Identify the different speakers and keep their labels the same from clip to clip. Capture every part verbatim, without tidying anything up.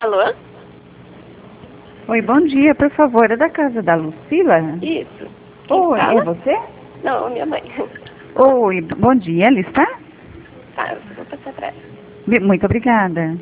Speaker 1: Alô?
Speaker 2: Oi, bom dia, por favor, é da casa da Lucila?
Speaker 1: Isso. Quem
Speaker 2: Oi,
Speaker 1: fala?
Speaker 2: é você?
Speaker 1: Não, minha mãe.
Speaker 2: Oi, bom dia, ela está?
Speaker 1: Tá, eu vou passar pra ela.
Speaker 2: Bi- Muito obrigada.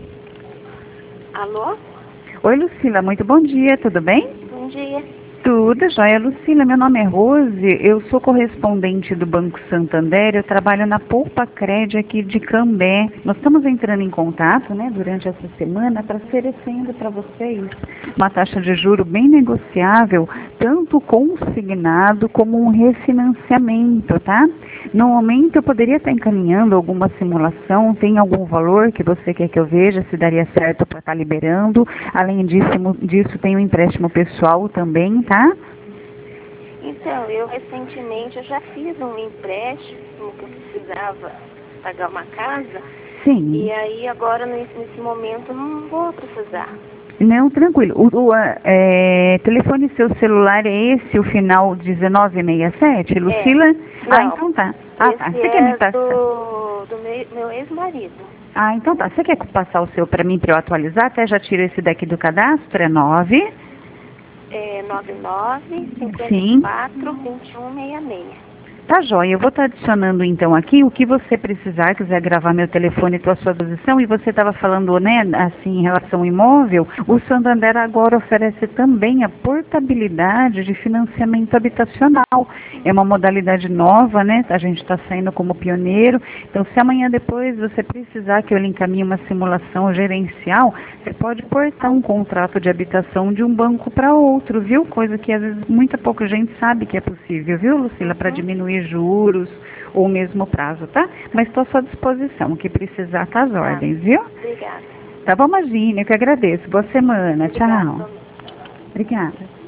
Speaker 1: Alô?
Speaker 2: Oi, Lucila, muito bom dia, tudo bem?
Speaker 1: Bom dia.
Speaker 2: Tudo jóia, Lucila, meu nome é Rose, eu sou correspondente do Banco Santander, eu trabalho na Poupa Cred aqui de Cambé. Nós estamos entrando em contato, né, durante essa semana para oferecendo para vocês uma taxa de juro bem negociável, tanto consignado como um refinanciamento, tá? No momento eu poderia estar encaminhando alguma simulação, tem algum valor que você quer que eu veja, se daria certo para estar liberando. Além disso, disso tem um empréstimo pessoal também, tá?
Speaker 1: Então, eu recentemente eu já fiz um empréstimo que eu precisava pagar uma casa.
Speaker 2: Sim.
Speaker 1: E aí agora nesse, nesse momento não vou precisar.
Speaker 2: Não, tranquilo. O, o a- é, telefone seu celular é esse, o final dezenove sessenta e sete, Lucila?
Speaker 1: Não,
Speaker 2: Ah, então tá. Ah, tá.
Speaker 1: esse
Speaker 2: Você quer me
Speaker 1: é
Speaker 2: passar?
Speaker 1: do, do meu, meu ex-marido.
Speaker 2: Ah, então tá. Você quer passar o seu para mim para eu atualizar? Até já tiro esse daqui do cadastro, é nove.
Speaker 1: É nove nove,
Speaker 2: Sim.
Speaker 1: cinco quatro, dois um seis seis.
Speaker 2: Tá joia, eu vou estar adicionando então aqui o que você precisar, quiser gravar meu telefone, estou à sua disposição. E você estava falando, né, assim, em relação ao imóvel, o Santander agora oferece também a portabilidade de financiamento habitacional. É uma modalidade nova, né, a gente está saindo como pioneiro. Então, se amanhã depois você precisar que eu lhe encaminhe uma simulação gerencial, você pode portar um contrato de habitação de um banco para outro, viu? Coisa que às vezes muita pouca gente sabe que é possível, viu, Lucila, para diminuir juros ou mesmo prazo, tá? Mas estou à sua disposição, o que precisar tá às ordens, viu?
Speaker 1: Obrigada.
Speaker 2: Tá bom, imagine, eu que agradeço. Boa semana,
Speaker 1: Obrigada.
Speaker 2: tchau. Obrigada.